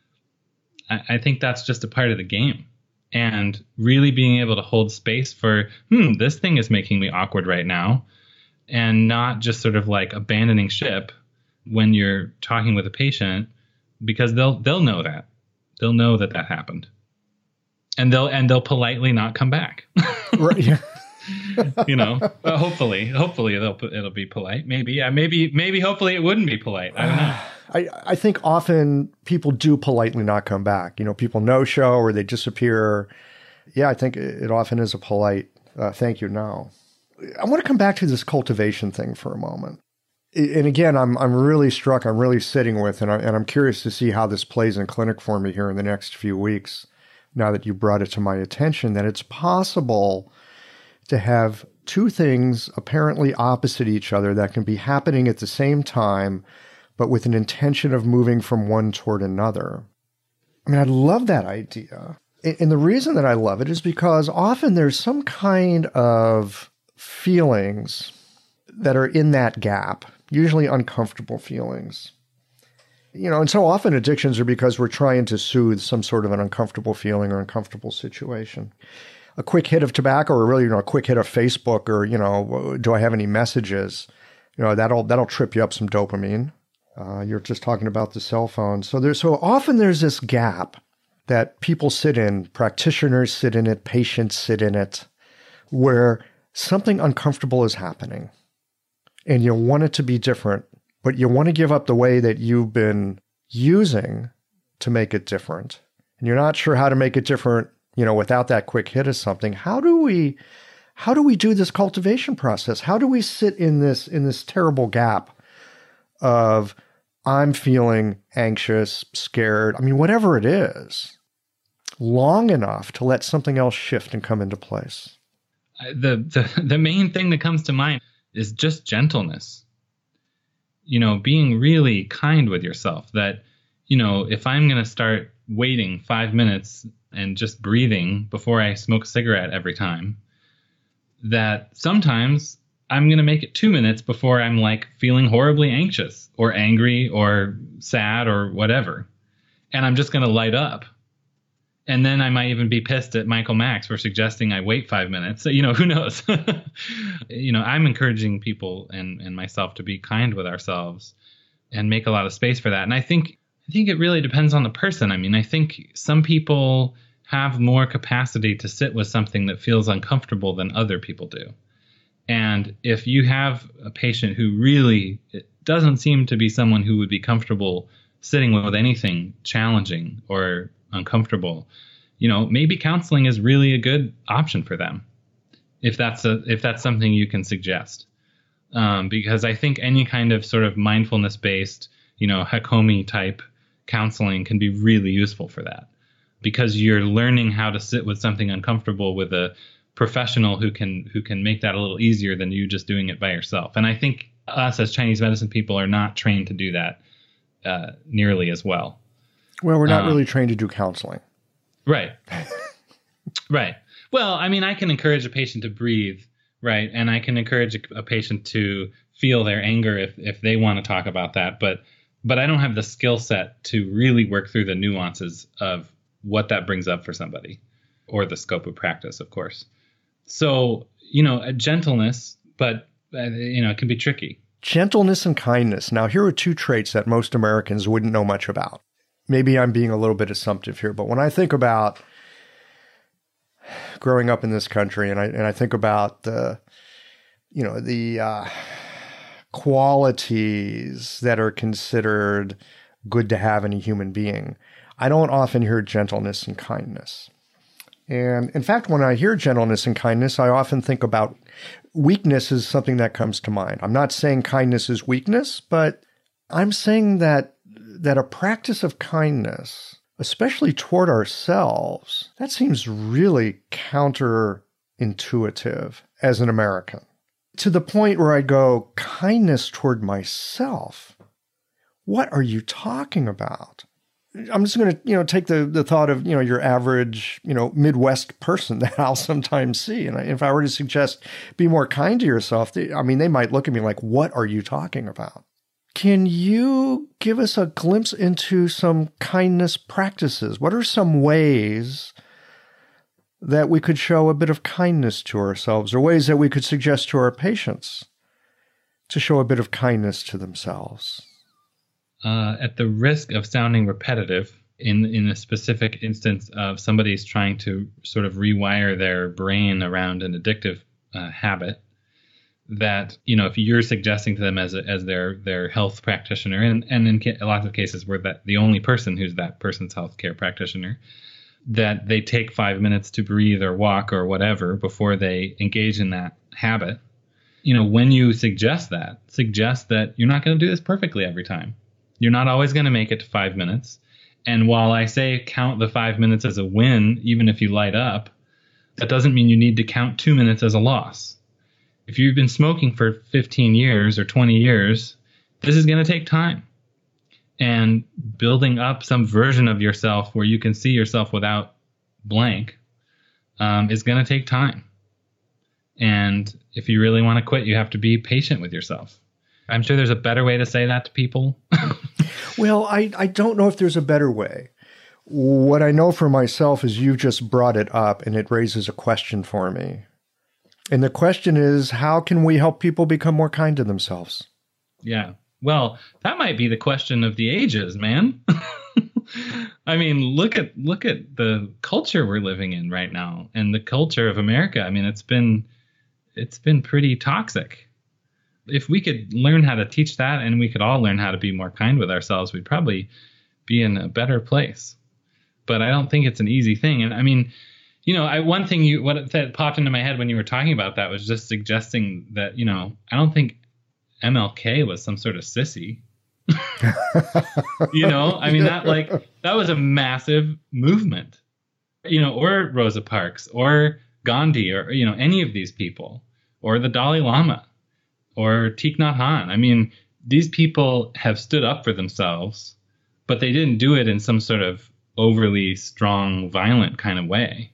I, I think that's just a part of the game. And really being able to hold space for, hmm, this thing is making me awkward right now, and not just sort of like abandoning ship when you're talking with a patient, because they'll they'll know that. They'll know that that happened. And they'll and they'll politely not come back. Right. Yeah. You know, uh, hopefully, hopefully it'll it'll be polite. Maybe, yeah, maybe, maybe, hopefully it wouldn't be polite. I don't know. I, I think often people do politely not come back. You know, people no show or they disappear. Yeah, I think it often is a polite uh, thank you, no. I want to come back to this cultivation thing for a moment. And again, I'm I'm really struck, I'm really sitting with, and, I, and I'm curious to see how this plays in clinic for me here in the next few weeks, now that you brought it to my attention, that it's possible to have two things apparently opposite each other that can be happening at the same time, but with an intention of moving from one toward another. I mean, I love that idea. And the reason that I love it is because often there's some kind of feelings that are in that gap, usually uncomfortable feelings. You know, and so often addictions are because we're trying to soothe some sort of an uncomfortable feeling or uncomfortable situation. A quick hit of tobacco, or really, you know, a quick hit of Facebook, or, you know, do I have any messages? You know, that'll that'll trip you up some dopamine. Uh, you're just talking about the cell phone. So there's so often there's this gap that people sit in, practitioners sit in it, patients sit in it, where something uncomfortable is happening, and you want it to be different, but you want to give up the way that you've been using to make it different. And you're not sure how to make it different, you know, without that quick hit of something. How do we, how do we do this cultivation process? How do we sit in this, in this terrible gap of I'm feeling anxious, scared, I mean, whatever it is, long enough to let something else shift and come into place? The, the, the main thing that comes to mind is just gentleness. You know, being really kind with yourself, that, you know, if I'm going to start waiting five minutes and just breathing before I smoke a cigarette every time, that sometimes I'm going to make it two minutes before I'm like feeling horribly anxious or angry or sad or whatever. And I'm just going to light up. And then I might even be pissed at Michael Max for suggesting I wait five minutes. So, you know, who knows? You know, I'm encouraging people and, and myself to be kind with ourselves and make a lot of space for that. And I think I think it really depends on the person. I mean, I think some people have more capacity to sit with something that feels uncomfortable than other people do. And if you have a patient who really it doesn't seem to be someone who would be comfortable sitting with anything challenging or uncomfortable, you know, maybe counseling is really a good option for them, if that's a if that's something you can suggest. Um, because I think any kind of sort of mindfulness based, you know, Hakomi type counseling can be really useful for that, because you're learning how to sit with something uncomfortable with a professional who can who can make that a little easier than you just doing it by yourself. And I think us as Chinese medicine people are not trained to do that uh, nearly as well. Well, we're not um, really trained to do counseling. Right. Right. Well, I mean, I can encourage a patient to breathe, right? And I can encourage a, a patient to feel their anger if, if they want to talk about that. But but I don't have the skill set to really work through the nuances of what that brings up for somebody, or the scope of practice, of course. So, you know, a gentleness, but, uh, you know, it can be tricky. Gentleness and kindness. Now, here are two traits that most Americans wouldn't know much about. Maybe I'm being a little bit assumptive here, but when I think about growing up in this country, and I and I think about the, you know, the uh, qualities that are considered good to have in a human being, I don't often hear gentleness and kindness. And in fact, when I hear gentleness and kindness, I often think about weakness is something that comes to mind. I'm not saying kindness is weakness, but I'm saying that that a practice of kindness, especially toward ourselves, that seems really counterintuitive as an American. To the point where I go, kindness toward myself? What are you talking about? I'm just going to, you know, take the, the thought of, you know, your average, you know, Midwest person that I'll sometimes see. And if I were to suggest be more kind to yourself, they, I mean, they might look at me like, what are you talking about? Can you give us a glimpse into some kindness practices? What are some ways that we could show a bit of kindness to ourselves, or ways that we could suggest to our patients to show a bit of kindness to themselves? Uh, at the risk of sounding repetitive, in in a specific instance of somebody's trying to sort of rewire their brain around an addictive uh, habit, that, you know, if you're suggesting to them as a, as their their health practitioner, and, and in ca- lots of cases where that the only person who's that person's healthcare practitioner, that they take five minutes to breathe or walk or whatever before they engage in that habit, you know, when you suggest that, suggest that you're not going to do this perfectly every time. You're not always going to make it to five minutes. And while I say count the five minutes as a win, even if you light up, that doesn't mean you need to count two minutes as a loss. If you've been smoking for fifteen years or twenty years, this is going to take time. And building up some version of yourself where you can see yourself without blank um, is going to take time. And if you really want to quit, you have to be patient with yourself. I'm sure there's a better way to say that to people. Well, I, I don't know if there's a better way. What I know for myself is you just brought it up and it raises a question for me. And the question is, how can we help people become more kind to themselves? Yeah. Well, that might be the question of the ages, man. I mean, look at look at the culture we're living in right now and the culture of America. I mean, it's been it's been pretty toxic. If we could learn how to teach that and we could all learn how to be more kind with ourselves, we'd probably be in a better place. But I don't think it's an easy thing. And I mean, you know, I, one thing you what that popped into my head when you were talking about that was just suggesting that, you know, I don't think M L K was some sort of sissy. You know, I mean, that like that was a massive movement, you know, or Rosa Parks or Gandhi or, you know, any of these people or the Dalai Lama or Thich Nhat Hanh. I mean, these people have stood up for themselves, but they didn't do it in some sort of overly strong, violent kind of way.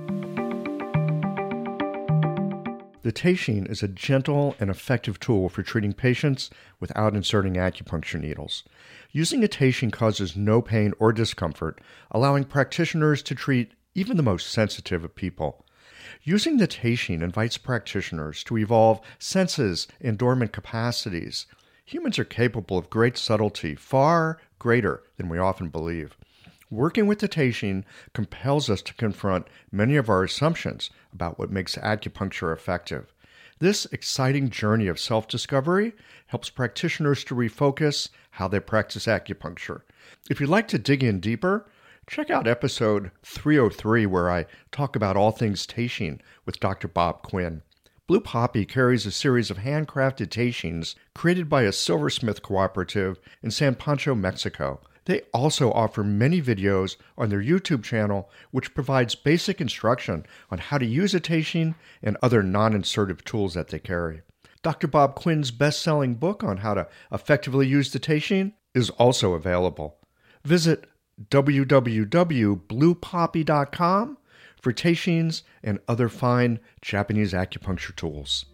The Teishin is a gentle and effective tool for treating patients without inserting acupuncture needles. Using a Teishin causes no pain or discomfort, allowing practitioners to treat even the most sensitive of people. Using the Teishin invites practitioners to evolve senses and dormant capacities. Humans are capable of great subtlety, far greater than we often believe. Working with the Teishin compels us to confront many of our assumptions about what makes acupuncture effective. This exciting journey of self-discovery helps practitioners to refocus how they practice acupuncture. If you'd like to dig in deeper, check out episode three oh three, where I talk about all things Teishin with Doctor Bob Quinn. Blue Poppy carries a series of handcrafted Teishins created by a silversmith cooperative in San Pancho, Mexico. They also offer many videos on their YouTube channel, which provides basic instruction on how to use a Teishin and other non-insertive tools that they carry. Doctor Bob Quinn's best-selling book on how to effectively use the Teishin is also available. Visit w w w dot blue poppy dot com for Teishins and other fine Japanese acupuncture tools.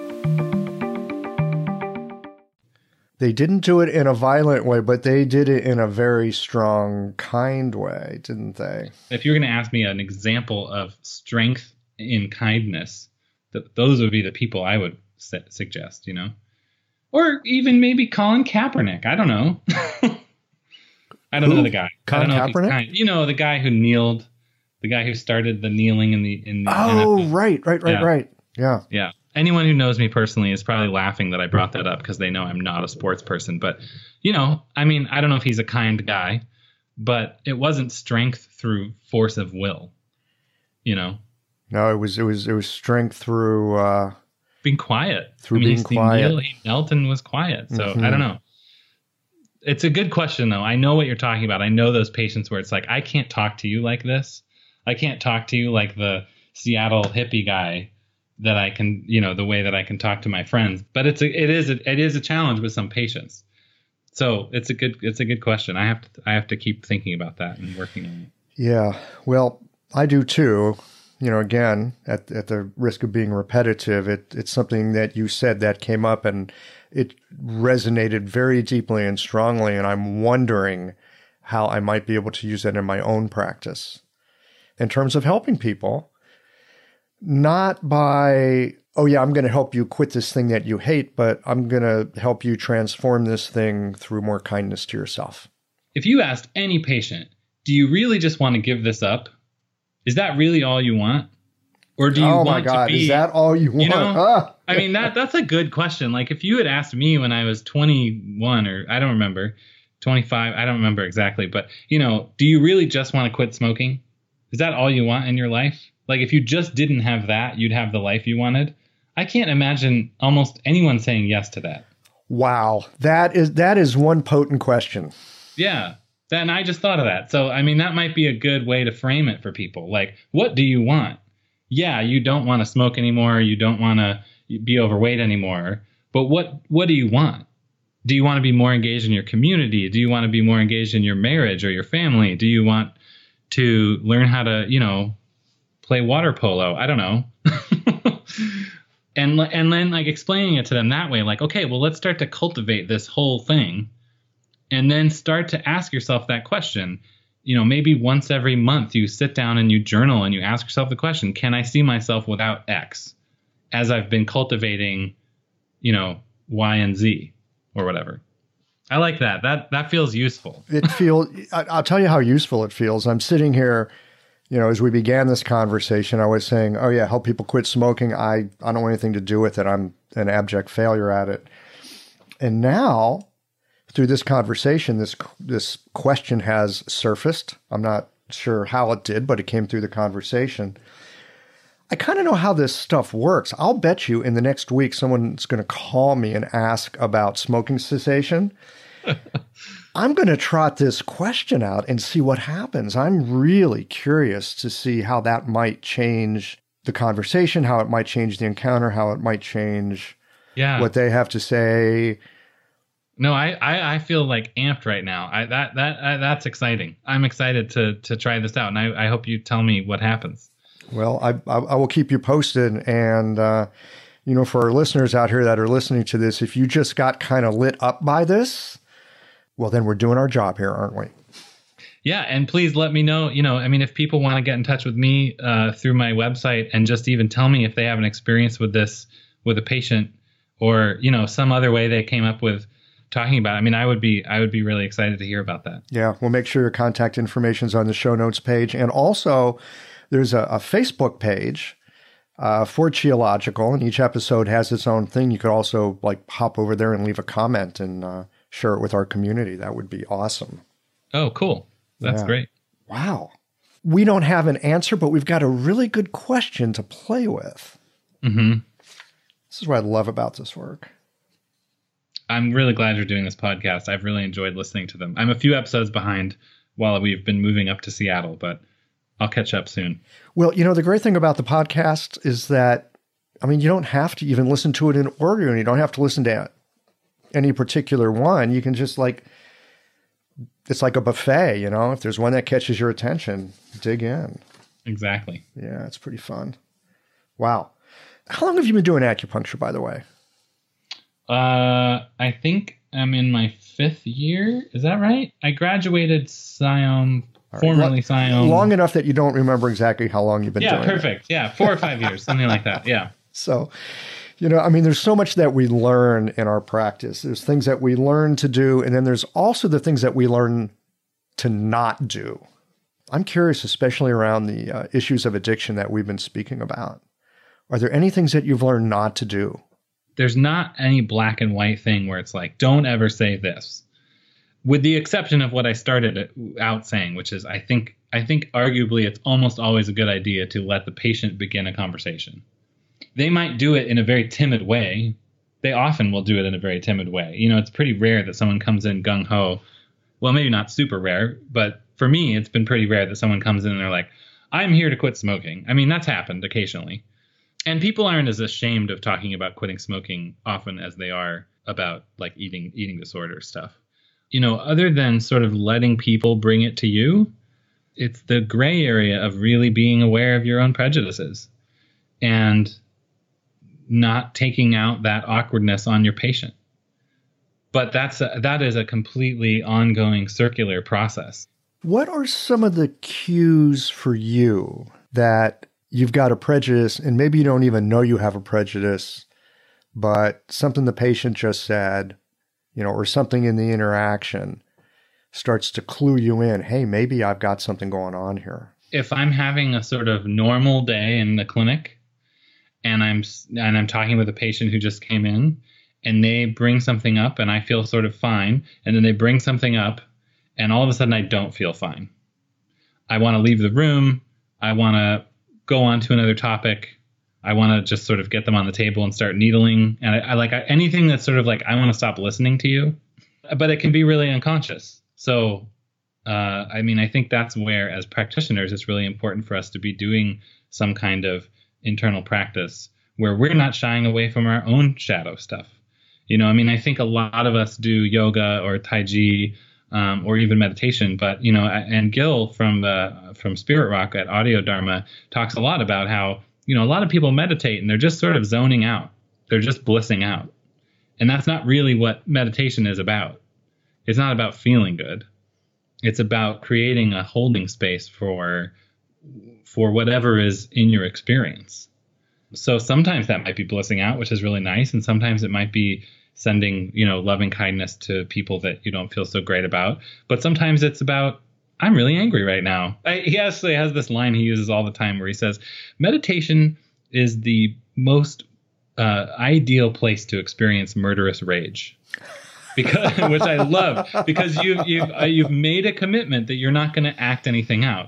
They didn't do it in a violent way, but they did it in a very strong, kind way, didn't they? If you're going to ask me an example of strength in kindness, th- those would be the people I would su- suggest, you know? Or even maybe Colin Kaepernick. I don't know. I don't Who? know the guy. Colin I don't know Kaepernick? If he's kind. You know, the guy who kneeled, the guy who started the kneeling in the in the Oh, N F L. right, right, right, Yeah. right. Yeah. Yeah. Anyone who knows me personally is probably laughing that I brought that up because they know I'm not a sports person. But, you know, I mean, I don't know if he's a kind guy, but it wasn't strength through force of will, you know? No, it was it was it was strength through uh, being quiet. Through I mean, being he, quiet. He, he knelt and was quiet. So Mhm. I don't know. It's a good question, though. I know what you're talking about. I know those patients where it's like, I can't talk to you like this. I can't talk to you like the Seattle hippie guy that I can, you know, the way that I can talk to my friends. But it's a, it is a, it is a challenge with some patients. So it's a good it's a good question. I have to I have to keep thinking about that and working on it. Yeah, well, I do too. You know, again, at at the risk of being repetitive, it it's something that you said that came up and it resonated very deeply and strongly, and I'm wondering how I might be able to use that in my own practice in terms of helping people, not by, oh yeah, I'm going to help you quit this thing that you hate, but I'm going to help you transform this thing through more kindness to yourself. If you asked any patient, do you really just want to give this up? Is that really all you want? Or do you oh want my God, to be, is that all you want? You know, ah. I mean, that that's a good question. Like if you had asked me when I was twenty-one or I don't remember, twenty-five, I don't remember exactly, but you know, do you really just want to quit smoking? Is that all you want in your life? Like if you just didn't have that, you'd have the life you wanted. I can't imagine almost anyone saying yes to that. Wow. That is that is one potent question. Yeah. Then I just thought of that. So, I mean, that might be a good way to frame it for people. Like, what do you want? Yeah, you don't want to smoke anymore. You don't want to, be overweight anymore. But what what do you want? Do you want to be more engaged in your community? Do you want to be more engaged in your marriage or your family? Do you want to learn how to, you know, play water polo? I don't know. and and then like explaining it to them that way, like, okay, well, let's start to cultivate this whole thing, and then start to ask yourself that question. You know, maybe once every month you sit down and you journal and you ask yourself the question, can I see myself without X as I've been cultivating, you know, Y and Z or whatever. I like that. That that feels useful. It feels, I'll tell you how useful it feels. I'm sitting here, you know, as we began this conversation, I was saying, oh yeah, help people quit smoking. I, I don't want anything to do with it. I'm an abject failure at it. And now, through this conversation, this this question has surfaced. I'm not sure how it did, but it came through the conversation. I kind of know how this stuff works. I'll bet you in the next week someone's going to call me and ask about smoking cessation. I'm going to trot this question out and see what happens. I'm really curious to see how that might change the conversation, how it might change the encounter, how it might change yeah. what they have to say. No, I, I, I feel like amped right now. I, that that I, that's exciting. I'm excited to to try this out, and I, I hope you tell me what happens. Well, I, I, I will keep you posted. And, uh, you know, for our listeners out here that are listening to this, if you just got kind of lit up by this, well, then we're doing our job here, aren't we? Yeah. And please let me know, you know, I mean, if people want to get in touch with me uh, through my website and just even tell me if they have an experience with this with a patient or, you know, some other way they came up with talking about it. I mean, I would be I would be really excited to hear about that. Yeah. We'll make sure your contact information is on the show notes page. And also, there's a, a Facebook page uh, for Qiological, and each episode has its own thing. You could also like hop over there and leave a comment and uh, share it with our community. That would be awesome. Oh, cool. That's yeah. great. Wow. We don't have an answer, but we've got a really good question to play with. Mm-hmm. This is what I love about this work. I'm really glad you're doing this podcast. I've really enjoyed listening to them. I'm a few episodes behind while we've been moving up to Seattle, but I'll catch up soon. Well, you know, the great thing about the podcast is that, I mean, you don't have to even listen to it in order, and you don't have to listen to any particular one. You can just like, it's like a buffet, you know, if there's one that catches your attention, dig in. Exactly. Yeah, it's pretty fun. Wow. How long have you been doing acupuncture, by the way? Uh, I think I'm in my fifth year. Is that right? I graduated Siam. Right. Formerly Siam. Long enough that you don't remember exactly how long you've been yeah, doing perfect. it. Yeah, perfect. Yeah, four or five years, something like that. Yeah. So, you know, I mean, there's so much that we learn in our practice. There's things that we learn to do, and then there's also the things that we learn to not do. I'm curious, especially around the uh, issues of addiction that we've been speaking about. Are there any things that you've learned not to do? There's not any black and white thing where it's like, don't ever say this. With the exception of what I started out saying, which is I think I think arguably it's almost always a good idea to let the patient begin a conversation. They might do it in a very timid way. They often will do it in a very timid way. You know, it's pretty rare that someone comes in gung-ho. Well, maybe not super rare, but for me, it's been pretty rare that someone comes in and they're like, I'm here to quit smoking. I mean, that's happened occasionally. And people aren't as ashamed of talking about quitting smoking often as they are about like eating eating disorder stuff. You know, other than sort of letting people bring it to you, it's the gray area of really being aware of your own prejudices and not taking out that awkwardness on your patient. But that's a, that is a completely ongoing circular process. What are some of the cues for you that you've got a prejudice, and maybe you don't even know you have a prejudice, but something the patient just said, you know, or something in the interaction starts to clue you in, hey, maybe I've got something going on here. If I'm having a sort of normal day in the clinic and I'm and I'm talking with a patient who just came in and they bring something up and I feel sort of fine, and then they bring something up and all of a sudden I don't feel fine. I want to leave the room. I want to go on to another topic. I want to just sort of get them on the table and start needling. And I, I like I, anything that's sort of like, I want to stop listening to you, but it can be really unconscious. So, uh, I mean, I think that's where, as practitioners, it's really important for us to be doing some kind of internal practice where we're not shying away from our own shadow stuff. You know, I mean, I think a lot of us do yoga or Tai Chi um, or even meditation, but, you know, and Gil from the, from Spirit Rock at Audio Dharma talks a lot about how, you know, a lot of people meditate and they're just sort of zoning out. They're just blissing out. And that's not really what meditation is about. It's not about feeling good. It's about creating a holding space for for whatever is in your experience. So sometimes that might be blissing out, which is really nice. And sometimes it might be sending, you know, loving kindness to people that you don't feel so great about. But sometimes it's about, I'm really angry right now. I, he actually has this line he uses all the time where he says, meditation is the most uh, ideal place to experience murderous rage. Because, which I love, because you've you've uh, you've made a commitment that you're not going to act anything out,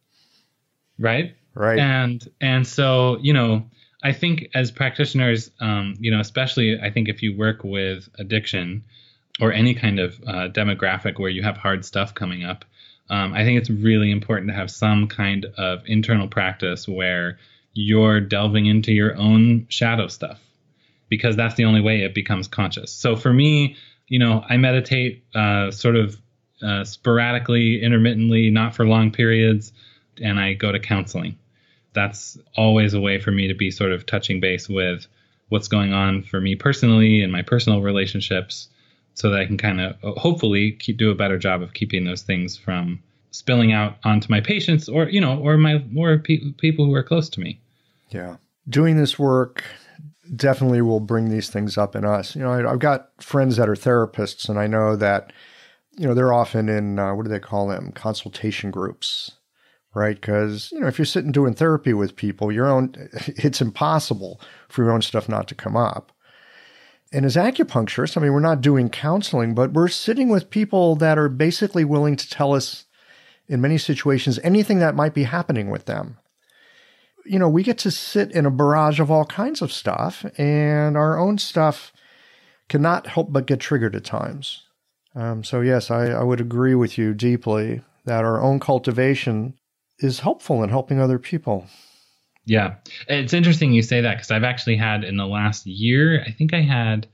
right? Right. And and so you know, I think as practitioners, um, you know, especially I think if you work with addiction or any kind of uh, demographic where you have hard stuff coming up, um, I think it's really important to have some kind of internal practice where you're delving into your own shadow stuff, because that's the only way it becomes conscious. So for me, you know, I meditate uh, sort of uh, sporadically, intermittently, not for long periods, and I go to counseling. That's always a way for me to be sort of touching base with what's going on for me personally and my personal relationships, so that I can kind of hopefully keep do a better job of keeping those things from spilling out onto my patients or, you know, or my more pe- people who are close to me. Yeah. Doing this work definitely will bring these things up in us. You know, I, I've got friends that are therapists, and I know that, you know, they're often in, uh, what do they call them? Consultation groups, right? Because, you know, if you're sitting doing therapy with people, your own, it's impossible for your own stuff not to come up. And as acupuncturists, I mean, we're not doing counseling, but we're sitting with people that are basically willing to tell us, in many situations, anything that might be happening with them. You know, we get to sit in a barrage of all kinds of stuff, and our own stuff cannot help but get triggered at times. Um, so yes, I, I would agree with you deeply that our own cultivation is helpful in helping other people. Yeah. It's interesting you say that, because I've actually had in the last year, I think I had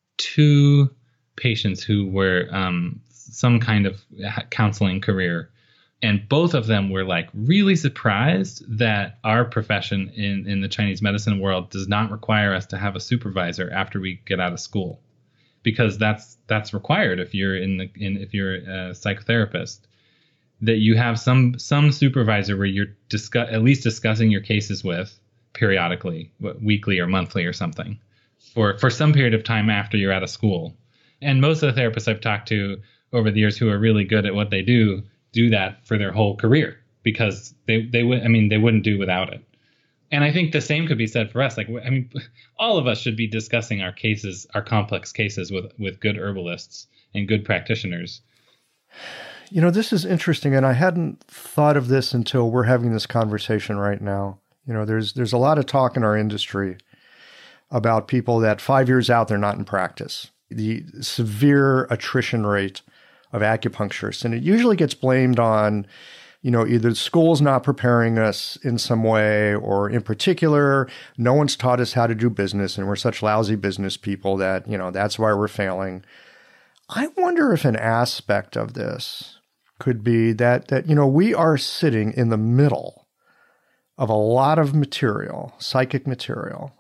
two patients who were um, some kind of counseling career. And both of them were like really surprised that our profession in, in the Chinese medicine world does not require us to have a supervisor after we get out of school, because that's that's required if you're in the in if you're a psychotherapist, that you have some some supervisor where you're discuss at least discussing your cases with periodically, weekly or monthly or something, for for some period of time after you're out of school. And most of the therapists I've talked to over the years who are really good at what they do do that for their whole career, because they, they would, I mean, they wouldn't do without it. And I think the same could be said for us. Like, I mean, all of us should be discussing our cases, our complex cases with, with good herbalists and good practitioners. You know, this is interesting, and I hadn't thought of this until we're having this conversation right now. You know, there's, there's a lot of talk in our industry about people that five years out, they're not in practice. The severe attrition rate of acupuncturists. And it usually gets blamed on, you know, either the school's not preparing us in some way, or in particular, no one's taught us how to do business, and we're such lousy business people that, you know, that's why we're failing. I wonder if an aspect of this could be that, that, you know, we are sitting in the middle of a lot of material, psychic material,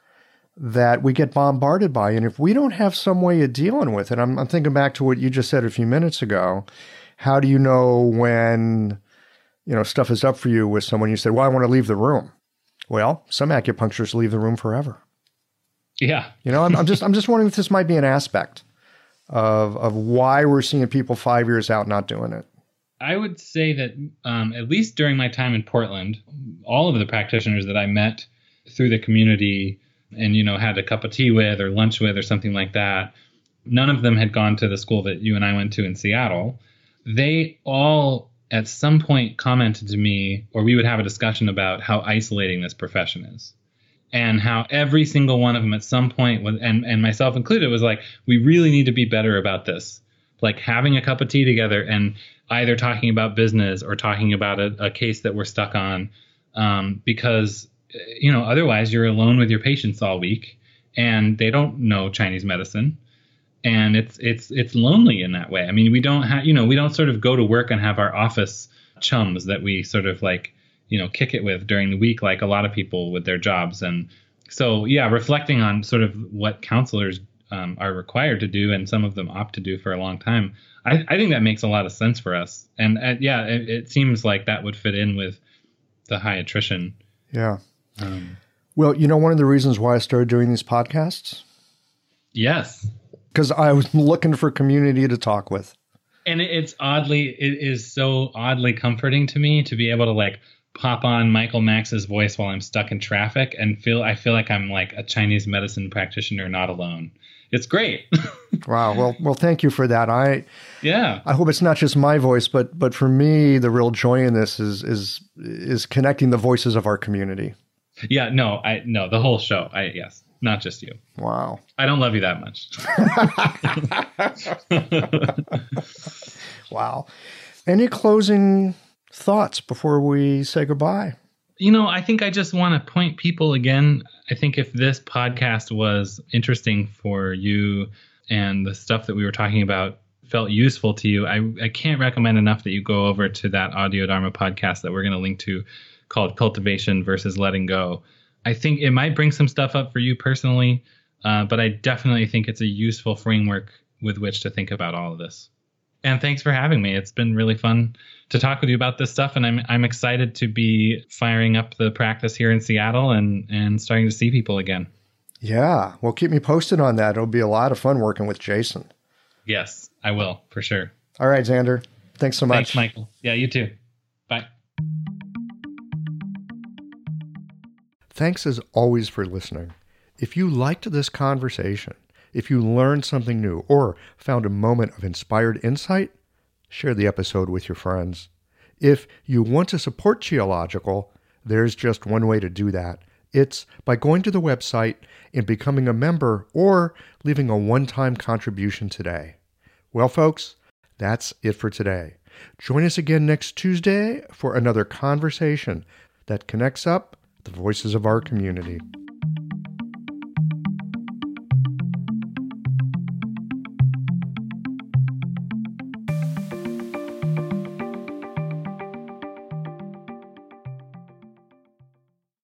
that we get bombarded by. And if we don't have some way of dealing with it, I'm, I'm thinking back to what you just said a few minutes ago. How do you know when, you know, stuff is up for you with someone? You said, well, I want to leave the room. Well, some acupuncturists leave the room forever. Yeah. You know, I'm, I'm just, I'm just wondering if this might be an aspect of, of why we're seeing people five years out not doing it. I would say that um, at least during my time in Portland, all of the practitioners that I met through the community and, you know, had a cup of tea with or lunch with or something like that, none of them had gone to the school that you and I went to in Seattle. They all at some point commented to me, or we would have a discussion about how isolating this profession is, and how every single one of them at some point was, and, and myself included, was like, we really need to be better about this. Like having a cup of tea together and either talking about business or talking about a, a case that we're stuck on, um, because you know, otherwise you're alone with your patients all week and they don't know Chinese medicine. And it's it's it's lonely in that way. I mean, we don't have, you know, we don't sort of go to work and have our office chums that we sort of like, you know, kick it with during the week, like a lot of people with their jobs. And so, yeah, reflecting on sort of what counselors um, are required to do, and some of them opt to do for a long time, I, I think that makes a lot of sense for us. And uh, yeah, it, it seems like that would fit in with the high attrition. Yeah. Um, well, you know, one of the reasons why I started doing these podcasts? Yes. Because I was looking for community to talk with. And it's oddly, it is so oddly comforting to me to be able to like pop on Michael Max's voice while I'm stuck in traffic and feel, I feel like I'm like a Chinese medicine practitioner, not alone. It's great. Wow. Well, well, thank you for that. I, yeah, I hope it's not just my voice, but, but for me, the real joy in this is, is, is connecting the voices of our community. Yeah, no, I, no, the whole show. I, yes. Not just you. Wow. I don't love you that much. Wow. Any closing thoughts before we say goodbye? You know, I think I just want to point people again. I think if this podcast was interesting for you and the stuff that we were talking about felt useful to you, I, I can't recommend enough that you go over to that Audio Dharma podcast that we're going to link to called Cultivation versus Letting Go. I think it might bring some stuff up for you personally, uh, but I definitely think it's a useful framework with which to think about all of this. And thanks for having me. It's been really fun to talk with you about this stuff, and I'm I'm excited to be firing up the practice here in Seattle and, and starting to see people again. Yeah, well, keep me posted on that. It'll be a lot of fun working with Jason. Yes, I will, for sure. All right, Xander. Thanks so much. Thanks, Michael. Yeah, you too. Bye. Thanks as always for listening. If you liked this conversation, if you learned something new or found a moment of inspired insight, share the episode with your friends. If you want to support Qiological, there's just one way to do that. It's by going to the website and becoming a member or leaving a one-time contribution today. Well, folks, that's it for today. Join us again next Tuesday for another conversation that connects up the voices of our community.